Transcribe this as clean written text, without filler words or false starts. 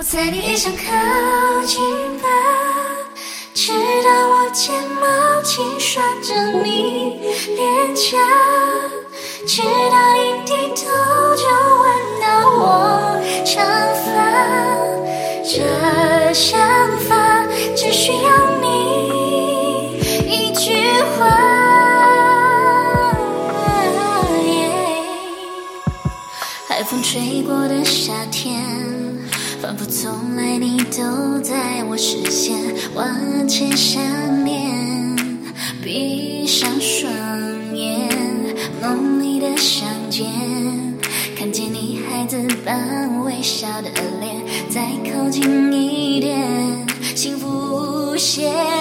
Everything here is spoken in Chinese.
猜你也想靠近吧，直到我睫毛轻刷着你脸颊，直到一低头就闻到我长发。这想法只需要你一句话。海风吹过的夏天，仿佛从来你都在我视线，万千想念，闭上双眼，梦里的相见，看见你孩子般微笑的脸，再靠近一点，幸福无限。